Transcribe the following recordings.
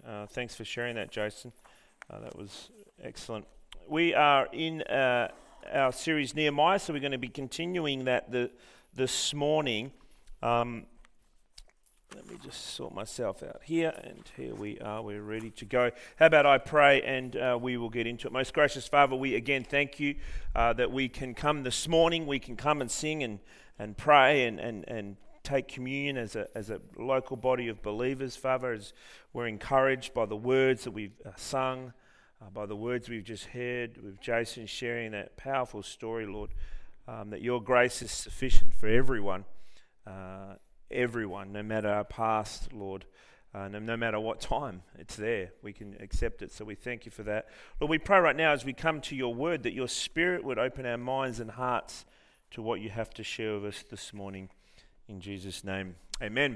Thanks for sharing that, Jason. That was excellent. We are in our series Nehemiah, so we're going to be continuing that this morning. Let me just sort myself out here, and here we are. We're ready to go. How about I pray, and we will get into it. Most gracious Father, we again thank you that we can come this morning. We can come and sing and pray and take communion as a local body of believers, Father, as we're encouraged by the words that we've sung, by the words we've just heard, with Jason sharing that powerful story, Lord, that your grace is sufficient for everyone, no matter our past, Lord, no matter what time it's there, we can accept it. So we thank you for that. Lord, we pray right now as we come to your word that your Spirit would open our minds and hearts to what you have to share with us this morning. In Jesus' name, amen.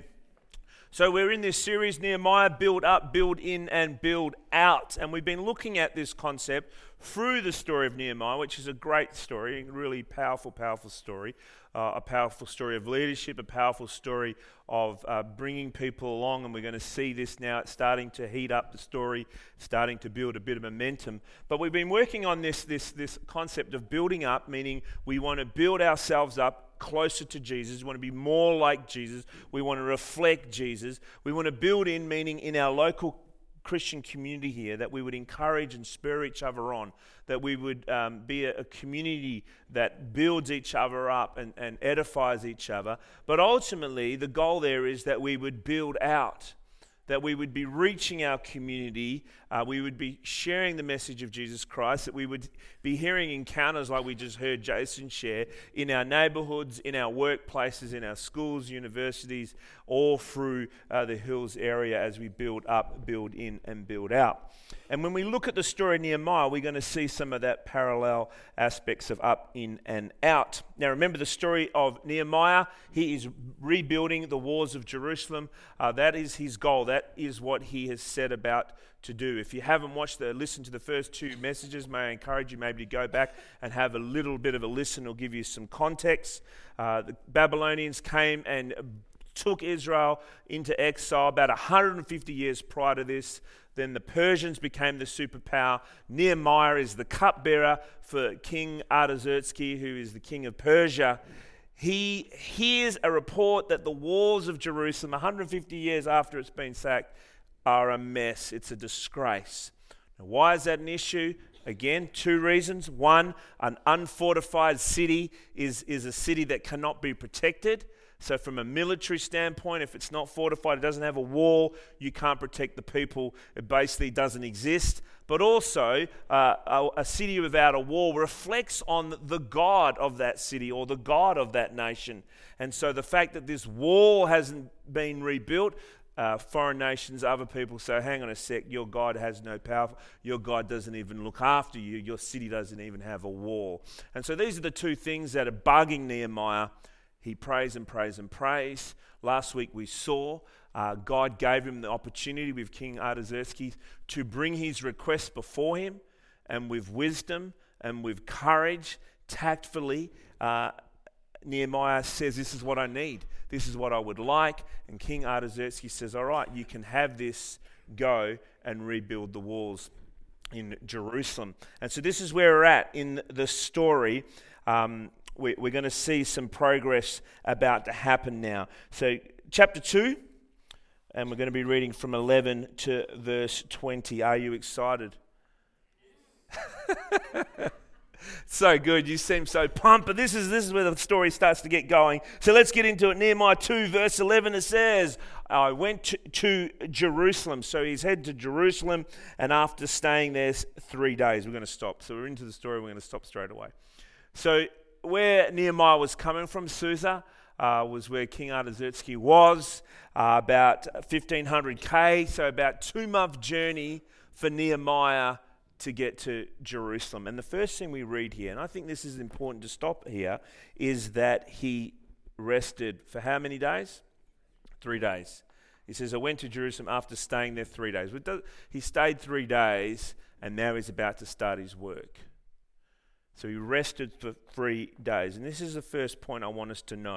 So we're in this series, Nehemiah, build up, build in, and build out. And we've been looking at this concept through the story of Nehemiah, which is a great story, a really powerful story, a powerful story of leadership, a powerful story of bringing people along. And we're going to see this now. It's starting to heat up the story, starting to build a bit of momentum. But we've been working on this concept of building up, meaning we want to build ourselves up closer to Jesus. We want to be more like Jesus. We want to reflect Jesus. We want to build in, meaning in our local Christian community here, that we would encourage and spur each other on, that we would be a community that builds each other up and edifies each other. But ultimately, the goal there is that we would build out, that we would be reaching our community, we would be sharing the message of Jesus Christ, that we would be hearing encounters like we just heard Jason share in our neighborhoods, in our workplaces, in our schools, universities, all through the Hills area as we build up, build in, and build out. And when we look at the story of Nehemiah, we're going to see some of that parallel aspects of up, in, and out. Now remember the story of Nehemiah. He is rebuilding the walls of Jerusalem. That is his goal. That is what he has set about to do. If you haven't listened to the first two messages, may I encourage you maybe to go back and have a little bit of a listen. It'll give you some context. The Babylonians came and took Israel into exile about 150 years prior to this. Then the Persians became the superpower. Nehemiah is the cupbearer for King Artaxerxes, who is the king of Persia. He hears a report that the walls of Jerusalem, 150 years after it's been sacked, are a mess. It's a disgrace. Now, why is that an issue? Again, two reasons. One, an unfortified city is a city that cannot be protected. So from a military standpoint, if it's not fortified, it doesn't have a wall, you can't protect the people. It basically doesn't exist. But also, a city without a wall reflects on the God of that city or the God of that nation. And so the fact that this wall hasn't been rebuilt, foreign nations, other people say, hang on a sec, your God has no power. Your God doesn't even look after you. Your city doesn't even have a wall. And so these are the two things that are bugging Nehemiah. He prays and prays and prays. Last week we saw God gave him the opportunity with King Artaxerxes to bring his request before him, and with wisdom and with courage, tactfully, Nehemiah says, this is what I need. This is what I would like. And King Artaxerxes says, all right, you can have this, go and rebuild the walls in Jerusalem. And so this is where we're at in the story. We're going to see some progress about to happen now. So chapter 2, and we're going to be reading from 11 to verse 20. Are you excited? So good. You seem so pumped. But this is where the story starts to get going. So let's get into it. Nehemiah 2, verse 11, it says, I went to Jerusalem. So he's headed to Jerusalem, and after staying there 3 days, we're going to stop. So we're into the story. We're going to stop straight away. So where Nehemiah was coming from, Susa, was where King Artaxerxes was, about 1,500 km, so about 2-month journey for Nehemiah to get to Jerusalem. And the first thing we read here, and I think this is important to stop here, is that he rested for how many days? 3 days. He says, I went to Jerusalem after staying there 3 days. He stayed 3 days, and now he's about to start his work. So he rested for 3 days. And this is the first point I want us to note,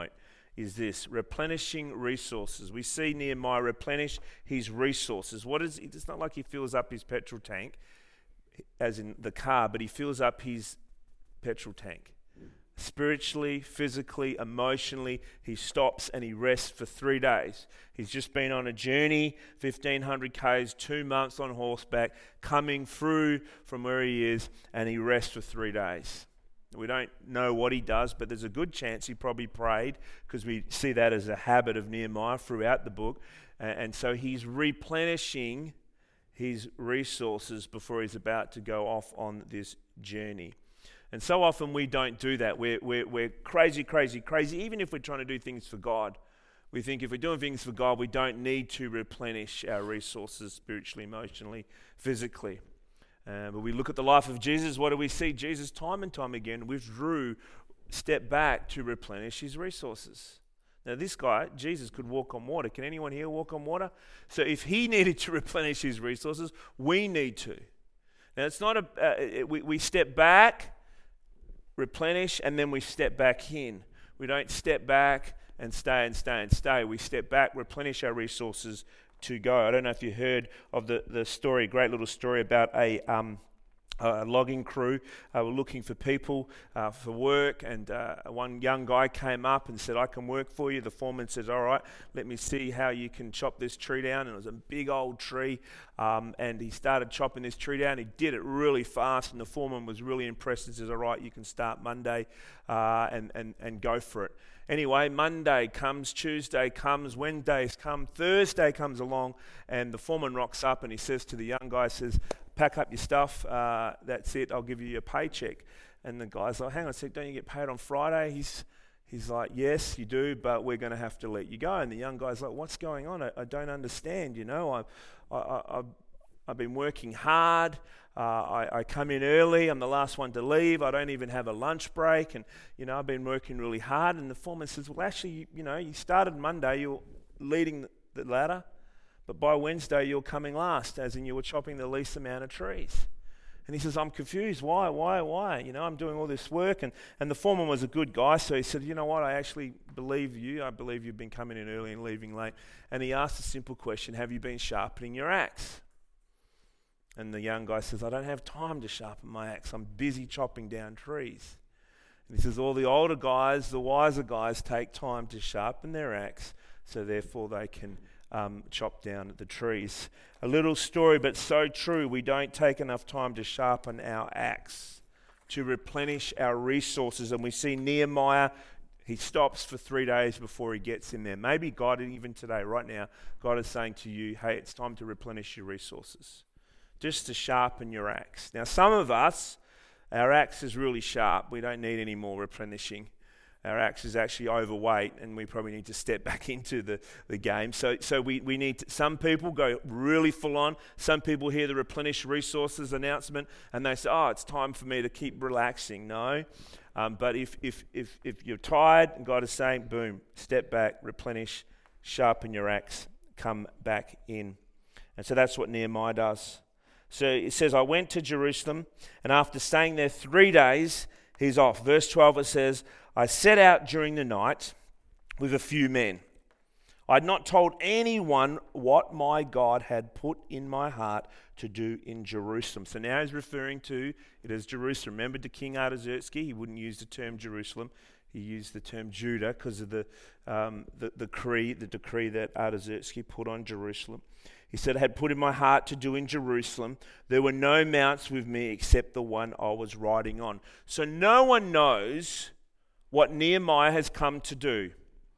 is this: replenishing resources. We see Nehemiah replenish his resources. It's not like he fills up his petrol tank, as in the car, but he fills up his petrol tank. Spiritually, physically, emotionally, he stops and he rests for 3 days. He's just been on a journey, 1,500 k's, 2 months on horseback, coming through from where he is, and he rests for 3 days. We don't know what he does, but there's a good chance he probably prayed, because we see that as a habit of Nehemiah throughout the book. And so he's replenishing his resources before he's about to go off on this journey. And so often we don't do that. We're crazy, even if we're trying to do things for God. We think if we're doing things for God, we don't need to replenish our resources spiritually, emotionally, physically. But we look at the life of Jesus, what do we see? Jesus time and time again withdrew, stepped back to replenish his resources. Now this guy, Jesus, could walk on water. Can anyone here walk on water? So if he needed to replenish his resources, we need to. Now it's not we step back, replenish, and then we step back in. We don't step back and stay. We step back, replenish our resources to go. I don't know if you heard of the story, great little story about a logging crew were looking for people for work, and one young guy came up and said, I can work for you. The foreman says, all right, let me see how you can chop this tree down. And it was a big old tree, and he started chopping this tree down. He did it really fast, and the foreman was really impressed and says, all right, you can start Monday and go for it. Anyway, Monday comes, Tuesday comes, Wednesdays come, Thursday comes along, and the foreman rocks up and he says to the young guy, says, pack up your stuff, that's it, I'll give you your paycheck. And the guy's like, hang on a sec, don't you get paid on Friday? He's like, yes, you do, but we're going to have to let you go. And the young guy's like, what's going on? I don't understand, you know, I've been working hard. I come in early. I'm the last one to leave. I don't even have a lunch break. And, you know, I've been working really hard. And the foreman says, well, actually, you started Monday. You're leading the ladder. But by Wednesday, you're coming last, as in you were chopping the least amount of trees. And he says, I'm confused. Why? You know, I'm doing all this work. And the foreman was a good guy. So he said, you know what? I actually believe you. I believe you've been coming in early and leaving late. And he asked a simple question, have you been sharpening your axe? And the young guy says, I don't have time to sharpen my axe. I'm busy chopping down trees. And he says, all the older guys, the wiser guys, take time to sharpen their axe, so therefore they can chop down the trees. A little story, but so true. We don't take enough time to sharpen our axe, to replenish our resources. And we see Nehemiah, he stops for 3 days before he gets in there. Maybe God, even today, right now, God is saying to you, hey, it's time to replenish your resources. Just to sharpen your axe. Now, some of us, our axe is really sharp. We don't need any more replenishing. Our axe is actually overweight, and we probably need to step back into the game. So we need to, some people go really full on. Some people hear the replenish resources announcement, and they say, oh, it's time for me to keep relaxing. No. But if you're tired, and God is saying, boom, step back, replenish, sharpen your axe, come back in. And so that's what Nehemiah does. So it says, I went to Jerusalem, and after staying there 3 days, he's off. Verse 12, it says, I set out during the night with a few men. I had not told anyone what my God had put in my heart to do in Jerusalem. So now he's referring to it as Jerusalem. Remember to King Artaxerxes, he wouldn't use the term Jerusalem. He used the term Judah because of the decree that Artaxerxes put on Jerusalem. He said, I had put in my heart to do in Jerusalem. There were no mounts with me except the one I was riding on. So no one knows what Nehemiah has come to do.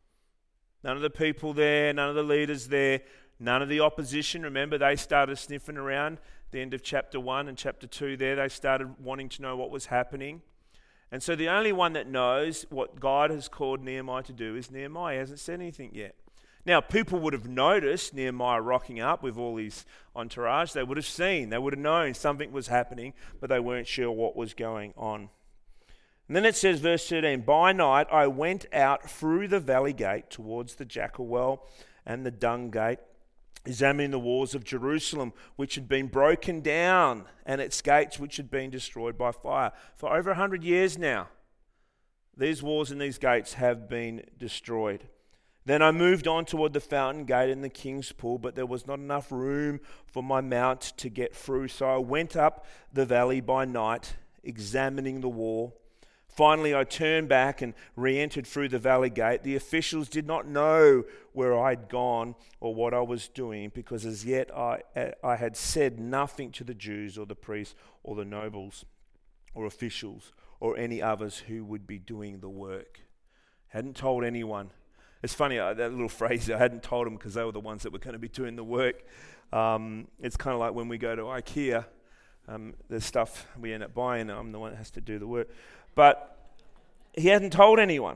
None of the people there, none of the leaders there, none of the opposition. Remember, they started sniffing around the end of chapter 1 and chapter 2 there. They started wanting to know what was happening. And so the only one that knows what God has called Nehemiah to do is Nehemiah. He hasn't said anything yet. Now, people would have noticed Nehemiah rocking up with all his entourage. They would have seen, they would have known something was happening, but they weren't sure what was going on. And then it says, verse 13, by night I went out through the valley gate towards the jackal well and the dung gate, examining the walls of Jerusalem, which had been broken down, and its gates, which had been destroyed by fire. For over 100 years now, These walls and these gates have been destroyed. Then I moved on toward the fountain gate and the king's pool, but there was not enough room for my mount to get through. So I went up the valley by night, examining the wall. Finally, I turned back and re-entered through the valley gate. The officials did not know where I'd gone or what I was doing, because as yet I had said nothing to the Jews or the priests or the nobles or officials or any others who would be doing the work. Hadn't told anyone. It's funny, that little phrase, I hadn't told them because they were the ones that were going to be doing the work. It's kind of like when we go to IKEA, there's stuff we end up buying, and I'm the one that has to do the work. But he hadn't told anyone.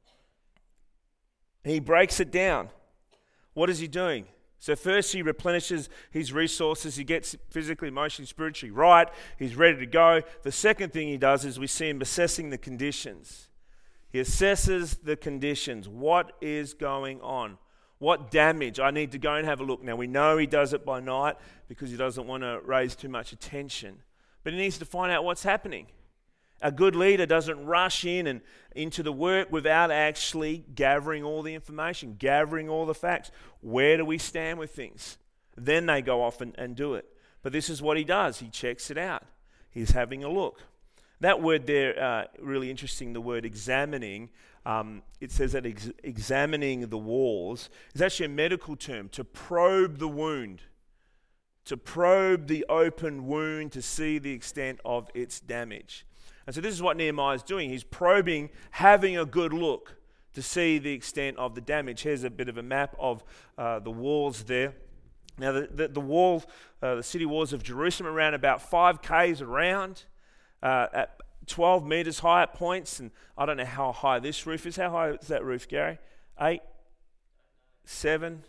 He breaks it down. What is he doing? So first he replenishes his resources. He gets physically, emotionally, spiritually right. He's ready to go. The second thing he does is we see him assessing the conditions. He assesses the conditions. What is going on? What damage? I need to go and have a look. Now we know he does it by night because he doesn't want to raise too much attention. But he needs to find out what's happening. A good leader doesn't rush in and into the work without actually gathering all the information, gathering all the facts. Where do we stand with things? Then they go off and do it. But this is what he does. He checks it out. He's having a look. That word there, really interesting, the word examining. It says that examining the walls is actually a medical term, to probe the wound, to probe the open wound to see the extent of its damage. And so this is what Nehemiah is doing. He's probing, having a good look to see the extent of the damage. Here's a bit of a map of the walls there. Now the wall, the city walls of Jerusalem, around about 5 k's around. At 12 meters high at points, and I don't know how high this roof is. How high is that roof, Gary? 8? 7?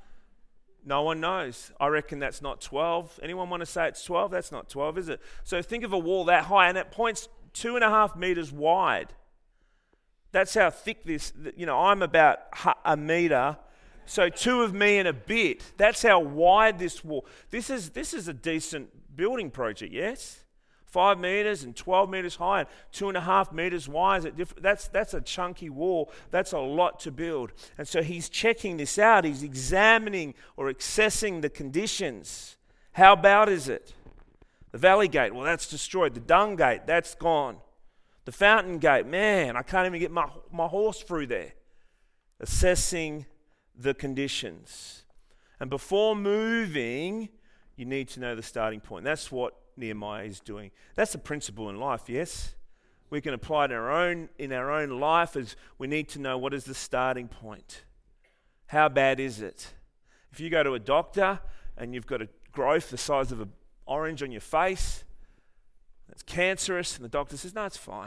No one knows. I reckon that's not 12. Anyone want to say it's 12? That's not 12, is it? So think of a wall that high, and at points 2.5 meters wide. That's how thick this, I'm about a meter, so 2 of me and a bit. That's how wide this wall. This is a decent building project, yes? 5 meters and 12 meters high and 2.5 meters wide. That's a chunky wall. That's a lot to build. And so he's checking this out. He's examining or assessing the conditions. How bad is it? The valley gate, well, that's destroyed. The dung gate, that's gone. The fountain gate, man, I can't even get my horse through there. Assessing the conditions. And before moving, you need to know the starting point. That's what Nehemiah is doing. That's a principle in life, yes? We can apply it in our own life, as we need to know what is the starting point. How bad is it? If you go to a doctor and you've got a growth the size of an orange on your face, that's cancerous, and the doctor says, no, it's fine.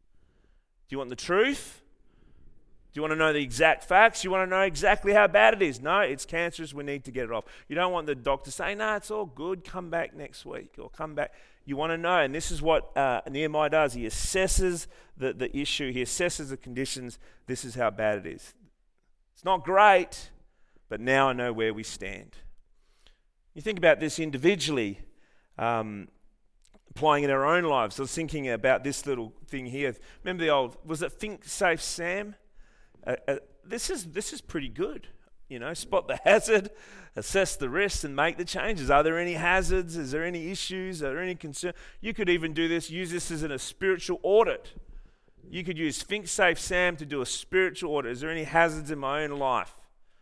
Do you want the truth? Do you want to know the exact facts? You want to know exactly how bad it is? No, it's cancerous. We need to get it off. You don't want the doctor saying, no, it's all good. Come back next week or come back. You want to know. And this is what Nehemiah does. He assesses the issue. He assesses the conditions. This is how bad it is. It's not great, but now I know where we stand. You think about this individually, applying in our own lives. I was thinking about this little thing here. Remember the old, was it Think Safe Sam? This is pretty good. Spot the hazard, assess the risks, and make the changes. Are there any hazards? Is there any issues? Are there any concern? You could even use this as a spiritual audit. You could use Think Safe Sam to do a spiritual audit. Is there any hazards in my own life?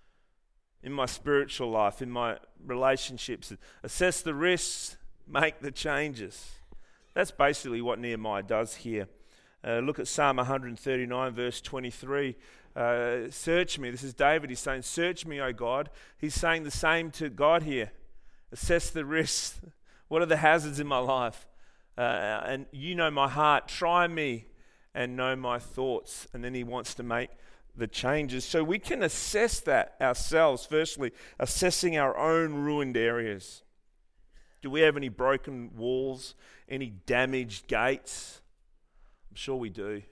In my spiritual life, in my relationships? Assess the risks, make the changes. That's basically what Nehemiah does here. Look at Psalm 139, verse 23. Search me. This is David. He's saying, search me, O God. He's saying the same to God here. Assess the risks. What are the hazards in my life? And you know my heart. Try me and know my thoughts. And then he wants to make the changes. So we can assess that ourselves. Firstly, assessing our own ruined areas. Do we have any broken walls? Any damaged gates? I'm sure we do.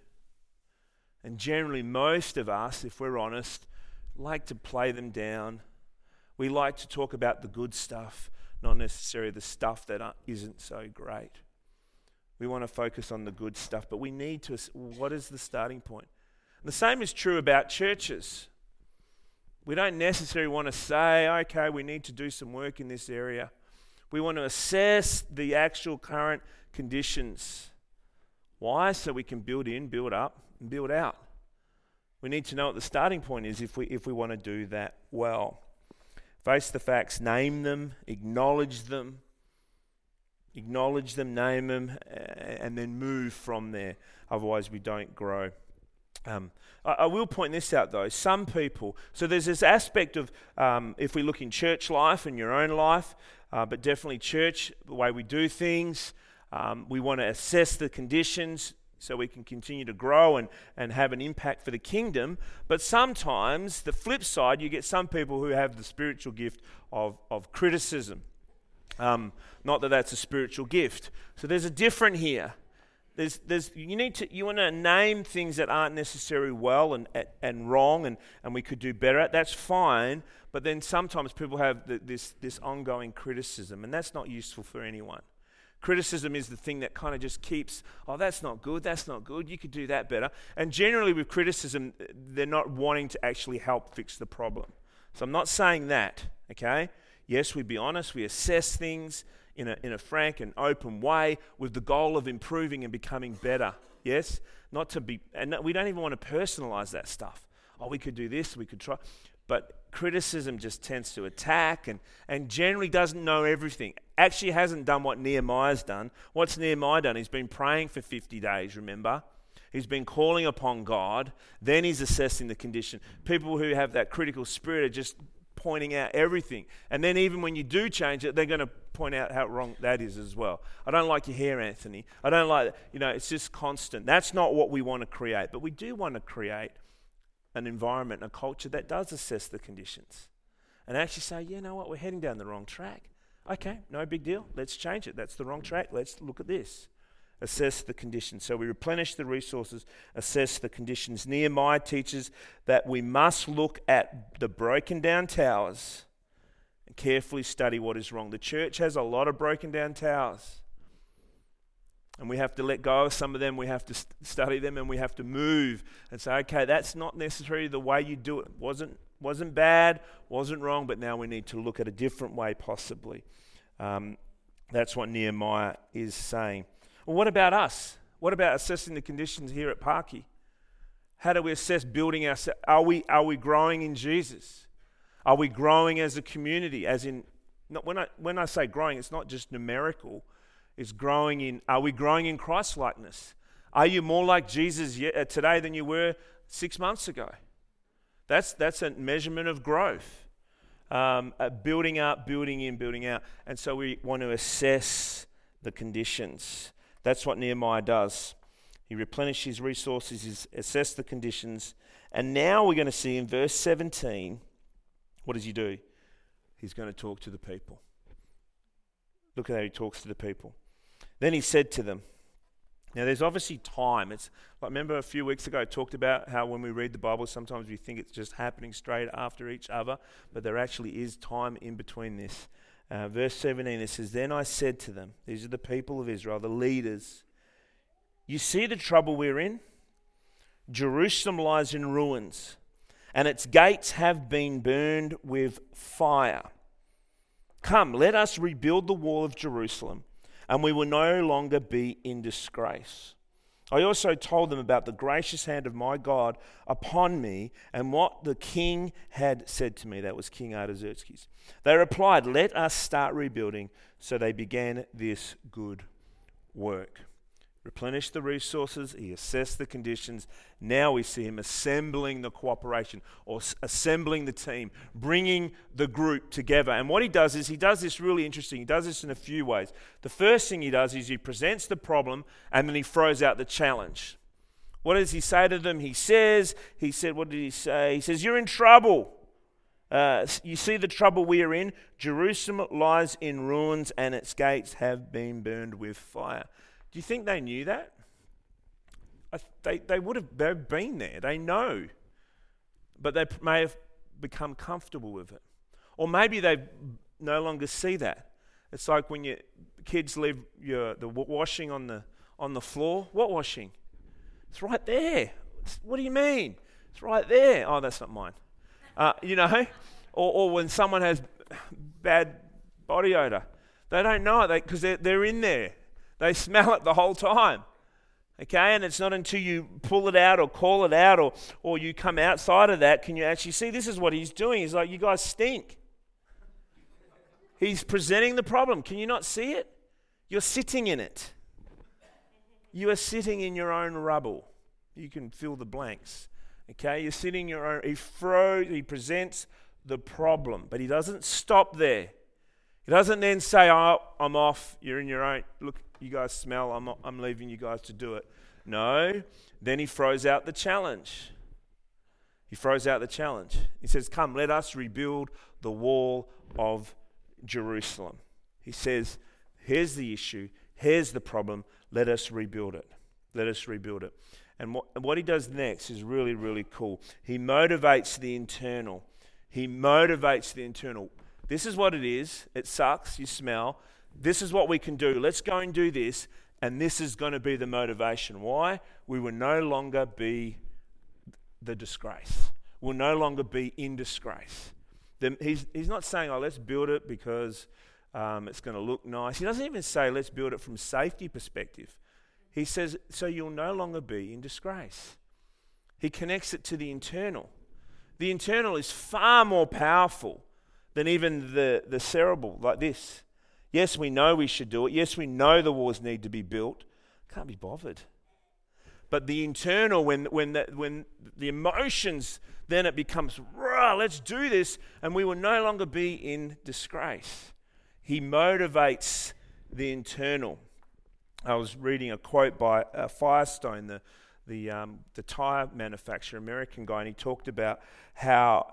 And generally, most of us, if we're honest, like to play them down. We like to talk about the good stuff, not necessarily the stuff that isn't so great. We want to focus on the good stuff, but we need to, what is the starting point? The same is true about churches. We don't necessarily want to say, okay, we need to do some work in this area. We want to assess the actual current conditions. Why? So we can build in, build up, and build out. We need to know what the starting point is if we want to do that well. Face the facts, name them, acknowledge them, name them, and then move from there. Otherwise, we don't grow. I will point this out though. Some people, so there's this aspect of, if we look in church life and your own life, but definitely church, the way we do things, we want to assess the conditions so we can continue to grow and have an impact for the kingdom. But sometimes, the flip side, you get some people who have the spiritual gift of criticism. Not that that's a spiritual gift. So there's a different here. You want to name things that aren't necessarily well and wrong, and we could do better at. That's fine, but then sometimes people have this ongoing criticism, and that's not useful for anyone. Criticism is the thing that kind of just keeps, that's not good, you could do that better. And generally with criticism, they're not wanting to actually help fix the problem. So I'm not saying that, okay? Yes, we be honest, we assess things in a frank and open way with the goal of improving and becoming better. Yes? And we don't even want to personalize that stuff. We could do this, we could try. But criticism just tends to attack and generally doesn't know everything. Actually hasn't done what Nehemiah's done. What's Nehemiah done? He's been praying for 50 days, remember? He's been calling upon God. Then he's assessing the condition. People who have that critical spirit are just pointing out everything. And then even when you do change it, they're going to point out how wrong that is as well. I don't like your hair, Anthony. I don't like, it's just constant. That's not what we want to create. But we do want to create an environment, a culture that does assess the conditions and actually say, you know what, we're heading down the wrong track. Okay, no big deal. Let's change it. That's the wrong track. Let's look at this. Assess the conditions. So we replenish the resources, assess the conditions. Nehemiah teaches that we must look at the broken down towers and carefully study what is wrong. The church has a lot of broken down towers. And we have to let go of some of them. We have to study them, and we have to move and say, okay, that's not necessarily the way you do it. Wasn't bad, wasn't wrong, but now we need to look at a different way possibly. That's what Nehemiah is saying. Well, what about us? What about assessing the conditions here at Parky? How do we assess building ourselves? Are we growing in Jesus? Are we growing as a community? As in, when I say growing, it's not just numerical. It's growing in. Are we growing in Christ-likeness? Are you more like Jesus today than you were 6 months ago? That's a measurement of growth. Building up, building in, building out. And so we want to assess the conditions. That's what Nehemiah does. He replenishes resources, he assesses the conditions. And now we're going to see in verse 17, what does he do? He's going to talk to the people. Look at how he talks to the people. Then he said to them, now there's obviously time. It's like, remember a few weeks ago I talked about how when we read the Bible, sometimes we think it's just happening straight after each other, but there actually is time in between this. Verse 17, it says, then I said to them, these are the people of Israel, the leaders, you see the trouble we're in? Jerusalem lies in ruins, and its gates have been burned with fire. Come, let us rebuild the wall of Jerusalem, and we will no longer be in disgrace. I also told them about the gracious hand of my God upon me and what the king had said to me. That was King Artaxerxes. They replied, let us start rebuilding. So they began this good work. Replenished the resources, he assessed the conditions. Now we see him assembling the cooperation or assembling the team, bringing the group together. And what he does is he does this really interesting. He does this in a few ways. The first thing he does is he presents the problem and then he throws out the challenge. What does he say to them? He said, what did he say? He says, you're in trouble. You see the trouble we are in? Jerusalem lies in ruins and its gates have been burned with fire. Do you think they knew that? They would have been there. They know. But they may have become comfortable with it. Or maybe they no longer see that. It's like when your kids leave the washing on on the floor? What washing? It's right there. What do you mean? It's right there. Oh, that's not mine. Or when someone has bad body odor, they don't know it because they're in there. They smell it the whole time. Okay, and it's not until you pull it out or call it out or you come outside of that can you actually see this is what he's doing. He's like, you guys stink. He's presenting the problem. Can you not see it? You're sitting in it. You are sitting in your own rubble. You can fill the blanks. Okay, you're sitting in your own. He presents the problem, but he doesn't stop there. He doesn't then say, "Oh, I'm off. You're in your own. Look, you guys smell. I'm leaving you guys to do it." No. Then he throws out the challenge. He says, "Come, let us rebuild the wall of Jerusalem." He says, "Here's the issue. Here's the problem. Let us rebuild it. Let us rebuild it." And what he does next is really, really cool. He motivates the internal. This is what it is. It sucks. You smell. This is what we can do. Let's go and do this. And this is going to be the motivation. Why? We will no longer be the disgrace. We'll no longer be in disgrace. He's not saying, "Oh, let's build it because it's going to look nice." He doesn't even say, "Let's build it from safety perspective." He says, "So you'll no longer be in disgrace." He connects it to the internal. The internal is far more powerful than even the cerebral, like this. Yes, we know we should do it. Yes, we know the walls need to be built. Can't be bothered. But the internal, when the emotions, then it becomes, let's do this, and we will no longer be in disgrace. He motivates the internal. I was reading a quote by Firestone, the tire manufacturer, American guy, and he talked about how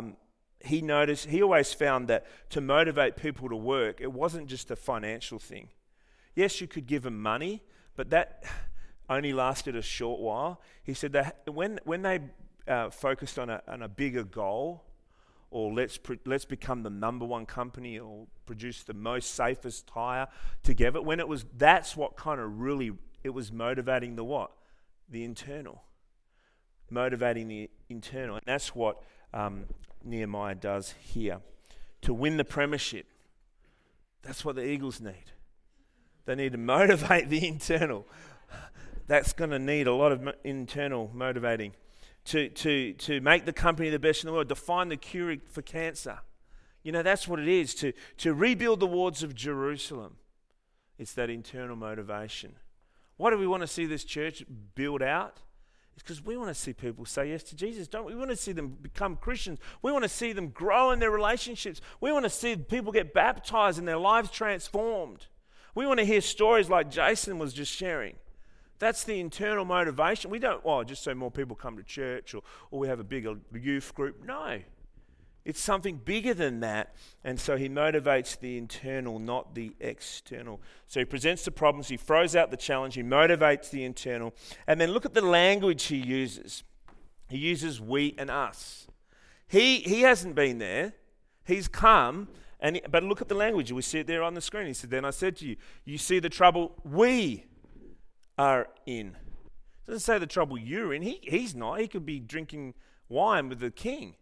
he always found that to motivate people to work, it wasn't just a financial thing. Yes, you could give them money, but that only lasted a short while. He said that when they focused on a bigger goal, or let's become the number one company or produce the most safest tire together, that's what kind of really, it was motivating the what? The internal. Motivating the internal. And that's what Nehemiah does here. To win the premiership, that's what the Eagles need. They need to motivate the internal. That's going to need a lot of internal motivating. To make the company the best in the world, to find the cure for cancer. That's what it is, to rebuild the walls of Jerusalem. It's that internal motivation. Why do we want to see this church build out? It's because we want to see people say yes to Jesus, don't we? We want to see them become Christians. We want to see them grow in their relationships. We want to see people get baptized and their lives transformed. We want to hear stories like Jason was just sharing. That's the internal motivation. We don't, just so more people come to church or we have a bigger youth group. No. It's something bigger than that. And so he motivates the internal, not the external. So he presents the problems, he throws out the challenge, he motivates the internal. And then look at the language he uses. He uses we and us. He hasn't been there. He's come, but look at the language. We see it there on the screen. He said, "Then I said to you, you see the trouble we are in." It doesn't say the trouble you're in. He's not. He could be drinking wine with the king.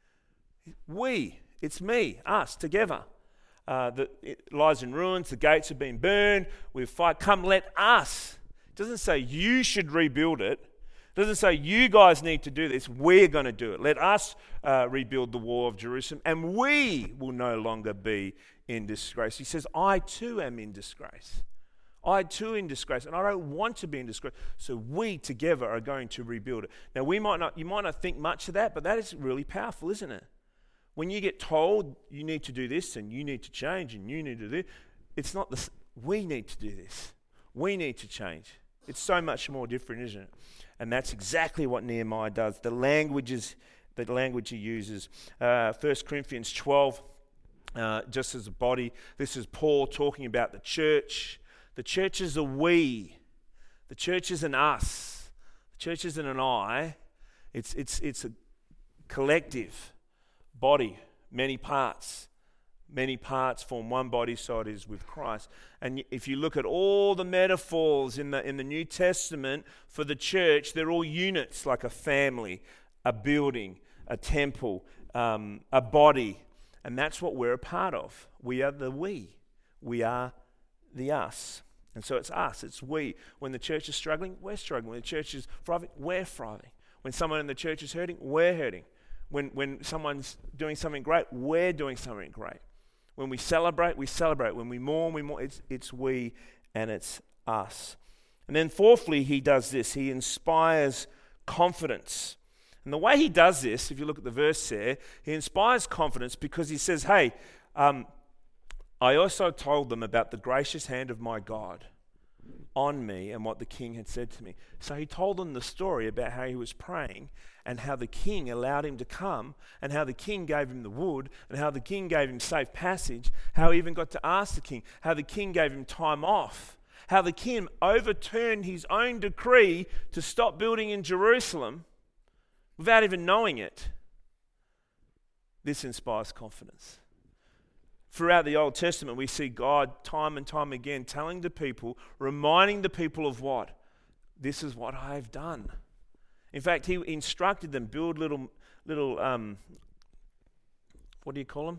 It's me, us, together. It lies in ruins. The gates have been burned. We've fight. Come, let us. It doesn't say you should rebuild it. It doesn't say you guys need to do this. We're going to do it. Let us rebuild the wall of Jerusalem, and we will no longer be in disgrace. He says, I too am in disgrace. I too in disgrace, and I don't want to be in disgrace. So we together are going to rebuild it. Now you might not think much of that, but that is really powerful, isn't it? When you get told you need to do this and you need to change and you need to do this, it's not this. We need to do this. We need to change. It's so much more different, isn't it? And that's exactly what Nehemiah does. The language he uses. 1 Corinthians 12, just as a body, this is Paul talking about the church. The church is a we. The church is an us. The church isn't an I. It's a collective body, many parts, Many parts form one body, so it is with Christ. And if you look at all the metaphors in the New Testament for the church, they're all units, like a family, a building, a temple, a body. And that's what we're a part of. We are the we. We are the us. And so it's us, it's we. When the church is struggling, we're struggling. When the church is thriving, we're thriving. When someone in the church is hurting, we're hurting. When someone's doing something great, we're doing something great. When we celebrate, we celebrate. When we mourn, we mourn. It's we and it's us. And then fourthly, he does this. He inspires confidence. And the way he does this, if you look at the verse there, he inspires confidence because he says, hey, I also told them about the gracious hand of my God on me and what the king had said to me. So he told them the story about how he was praying and how the king allowed him to come and how the king gave him the wood and how the king gave him safe passage, how he even got to ask the king, how the king gave him time off, how the king overturned his own decree to stop building in Jerusalem without even knowing it. This inspires confidence. Throughout the Old Testament, we see God time and time again telling the people, reminding the people of what? This is what I have done. In fact, he instructed them, build little what do you call them?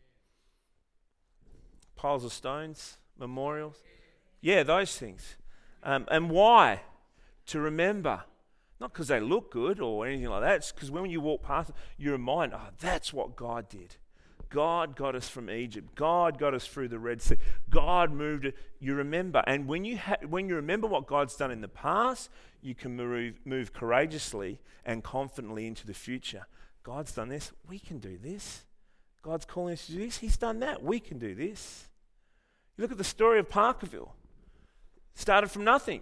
Piles of stones, memorials. Yeah, those things. And why? To remember. Not because they look good or anything like that. It's because when you walk past, you remind, that's what God did. God got us from Egypt. God got us through the Red Sea. God moved it. You remember. And when you remember what God's done in the past, you can move courageously and confidently into the future. God's done this. We can do this. God's calling us to do this. He's done that. We can do this. You look at the story of Parkerville. Started from nothing.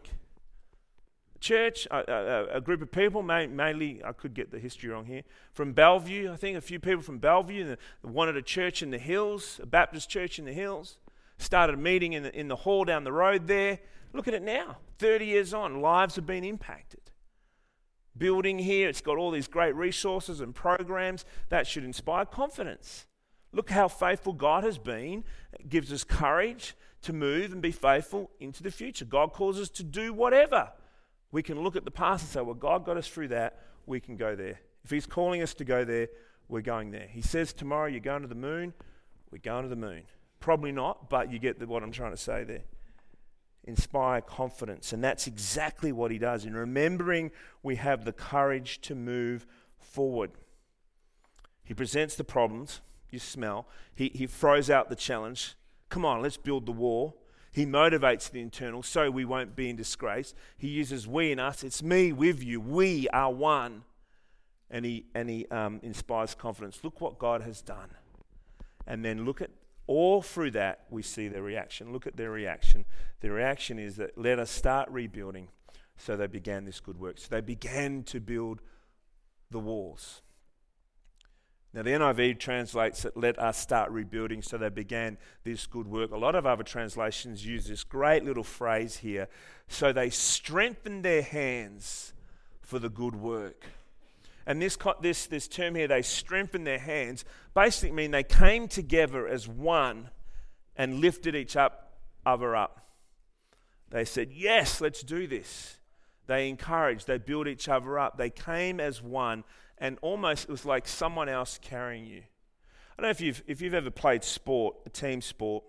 Church, a group of people, mainly, I could get the history wrong here, from Bellevue, I think a few people from Bellevue wanted a church in the hills, a Baptist church in the hills, started a meeting in the hall down the road there. Look at it now, 30 years on, lives have been impacted. Building here, it's got all these great resources and programs that should inspire confidence. Look how faithful God has been. It gives us courage to move and be faithful into the future. God calls us to do whatever. We can look at the past and say, well, God got us through that, we can go there. If he's calling us to go there, we're going there. He says tomorrow you're going to the moon, we're going to the moon. Probably not, but you get what I'm trying to say there. Inspire confidence, and that's exactly what he does. In remembering, we have the courage to move forward. He presents the problems, you smell. He throws out the challenge. Come on, let's build the wall. He motivates the internal so we won't be in disgrace. He uses we and us. It's me with you. We are one. And he inspires confidence. Look what God has done. And then look at all through that, we see their reaction. Look at their reaction. Their reaction is that let us start rebuilding. So they began this good work. So they began to build the walls. Now, the NIV translates that let us start rebuilding, so they began this good work. A lot of other translations use this great little phrase here. So they strengthened their hands for the good work. And this term here, they strengthened their hands, basically mean they came together as one and lifted each other up. They said, yes, let's do this. They encouraged, they built each other up. They came as one. And almost it was like someone else carrying you. I don't know if you've ever played sport, a team sport.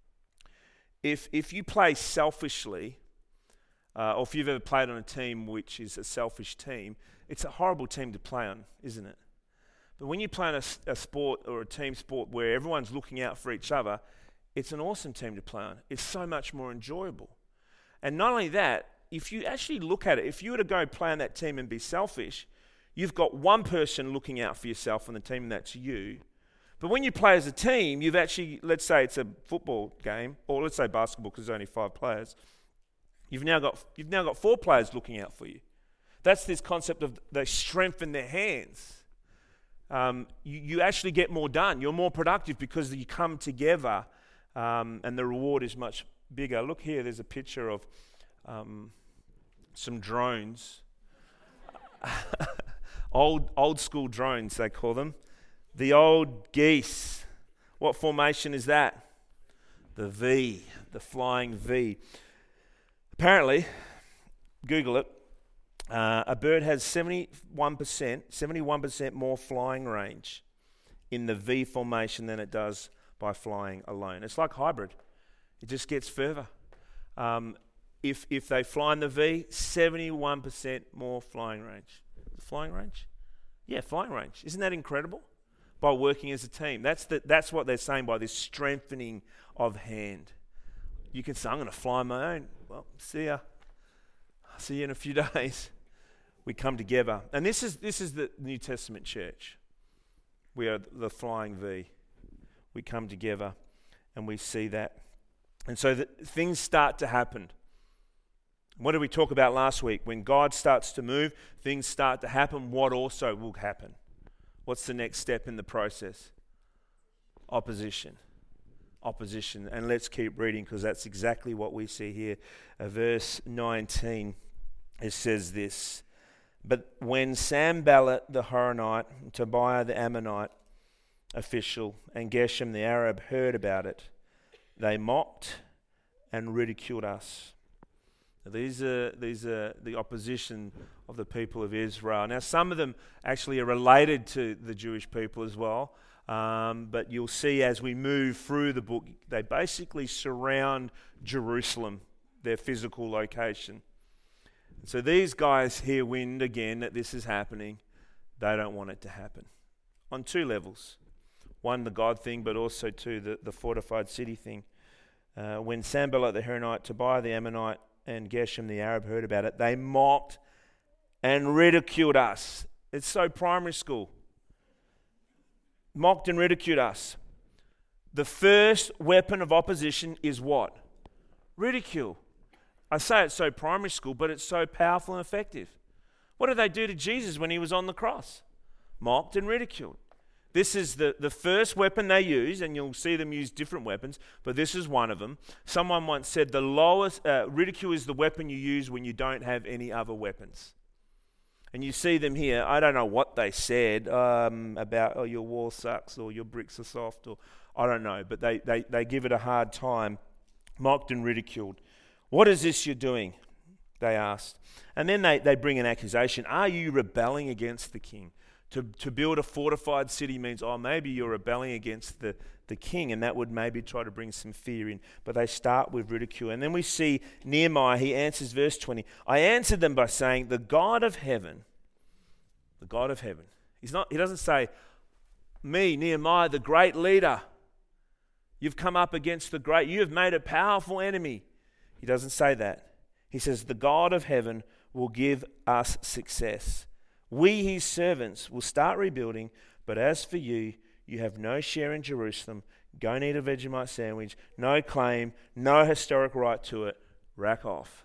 If you play selfishly, or if you've ever played on a team which is a selfish team, it's a horrible team to play on, isn't it? But when you play on a sport or a team sport where everyone's looking out for each other, it's an awesome team to play on. It's so much more enjoyable. And not only that, if you actually look at it, if you were to go play on that team and be selfish, you've got one person looking out for yourself on the team, and that's you. But when you play as a team, you've actually, let's say it's a football game, or let's say basketball because there's only 5 players. You've now got 4 players looking out for you. That's this concept of they strengthen their hands. You actually get more done. You're more productive because you come together, and the reward is much bigger. Look here, there's a picture of some drones. Old school drones, they call them. The old geese. What formation is that? The V, the flying V. Apparently, Google it, a bird has 71% more flying range in the V formation than it does by flying alone. It's like hybrid. It just gets further. If they fly in the V, 71% more flying range. Flying range? Yeah, flying range. Isn't that incredible? By working as a team. That's what they're saying by this strengthening of hand. You can say, I'm going to fly my own. Well, see ya. I'll see you in a few days. We come together. And this is the New Testament church. We are the flying V. We come together and we see that. And so things start to happen. What did we talk about last week? When God starts to move, things start to happen. What also will happen? What's the next step in the process? Opposition. And let's keep reading because that's exactly what we see here. Verse 19, it says this. But when Sanballat the Horonite, Tobiah the Ammonite official, and Geshem the Arab heard about it, they mocked and ridiculed us. These are the opposition of the people of Israel. Now, some of them actually are related to the Jewish people as well, but you'll see as we move through the book, they basically surround Jerusalem, their physical location. So these guys hear wind again that this is happening. They don't want it to happen on two levels. One, the God thing, but also two, the fortified city thing. When Sanballat the Horonite, Tobiah the Ammonite, and Geshem the Arab heard about it, they mocked and ridiculed us. It's so primary school. Mocked and ridiculed us. The first weapon of opposition is what? Ridicule. I say it's so primary school, but it's so powerful and effective. What did they do to Jesus when he was on the cross? Mocked and ridiculed. This is the first weapon they use, and you'll see them use different weapons, but this is one of them. Someone once said the lowest, ridicule is the weapon you use when you don't have any other weapons. And you see them here. I don't know what they said about, your wall sucks, or your bricks are soft, or I don't know, but they give it a hard time. Mocked and ridiculed. What is this you're doing? They asked. And then they bring an accusation. Are you rebelling against the king? To build a fortified city means, maybe you're rebelling against the king, and that would maybe try to bring some fear in. But they start with ridicule. And then we see Nehemiah, he answers verse 20. I answered them by saying, the God of heaven. He doesn't say, me, Nehemiah, the great leader. You've come up against you have made a powerful enemy. He doesn't say that. He says, the God of heaven will give us success. We, his servants, will start rebuilding, but as for you, you have no share in Jerusalem. Go and eat a Vegemite sandwich. No claim, no historic right to it. Rack off.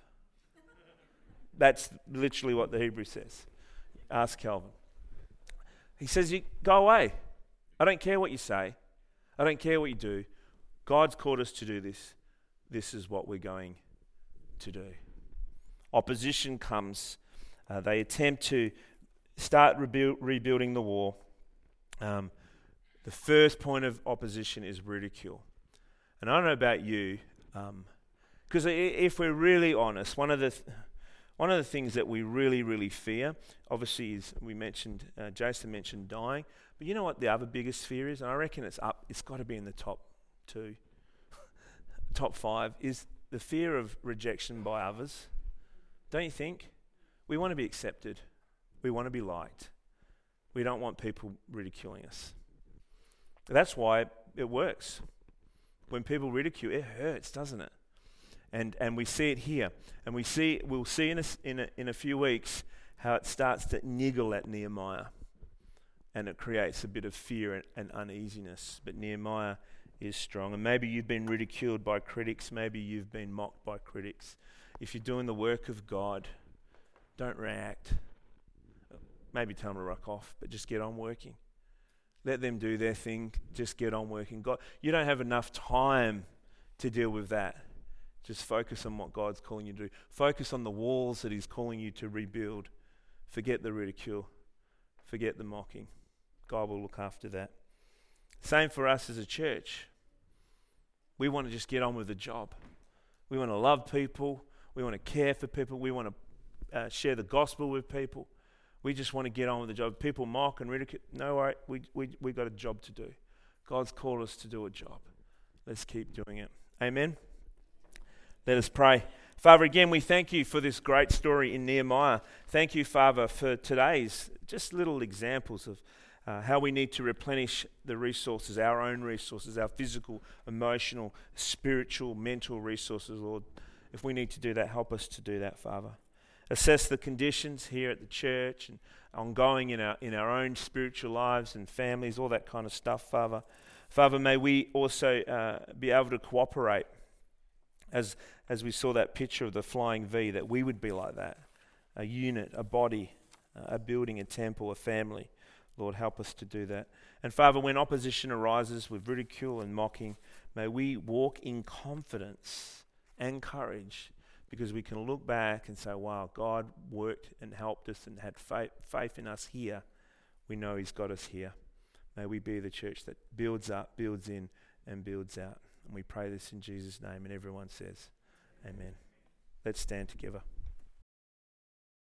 That's literally what the Hebrew says. Ask Calvin. He says, you go away. I don't care what you say. I don't care what you do. God's called us to do this. This is what we're going to do. Opposition comes. They attempt to start rebuilding the wall. The first point of opposition is ridicule. And I don't know about you, because if we're really honest, one of the things that we really, really fear, obviously, is Jason mentioned dying. But you know what the other biggest fear is? And I reckon it's got to be in the top 2, top 5, is the fear of rejection by others. Don't you think? We want to be accepted. We want to be liked. We don't want people ridiculing us. That's why it works. When people ridicule, it hurts, doesn't it? And we see it here, and we'll see in a few weeks how it starts to niggle at Nehemiah, and it creates a bit of fear and uneasiness. But Nehemiah is strong, and maybe you've been ridiculed by critics. Maybe you've been mocked by critics. If you're doing the work of God, don't react. Maybe tell them to rock off, but just get on working. Let them do their thing. Just get on working. God, you don't have enough time to deal with that. Just focus on what God's calling you to do. Focus on the walls that he's calling you to rebuild. Forget the ridicule. Forget the mocking. God will look after that. Same for us as a church. We want to just get on with the job. We want to love people. We want to care for people. We want to share the gospel with people. We just want to get on with the job. People mock and ridicule. No worry, we got a job to do. God's called us to do a job. Let's keep doing it. Amen. Let us pray. Father, again, we thank you for this great story in Nehemiah. Thank you, Father, for today's just little examples of how we need to replenish the resources, our own resources, our physical, emotional, spiritual, mental resources, Lord. If we need to do that, help us to do that, Father. Assess the conditions here at the church and ongoing in our own spiritual lives and families, all that kind of stuff, Father. Father, may we also be able to cooperate as we saw that picture of the flying V, that we would be like that, a unit, a body, a building, a temple, a family. Lord, help us to do that. And Father, when opposition arises with ridicule and mocking, may we walk in confidence and courage, because we can look back and say, wow, God worked and helped us and had faith in us here. We know he's got us here. May we be the church that builds up, builds in, and builds out. And we pray this in Jesus' name. And everyone says, amen. Let's stand together.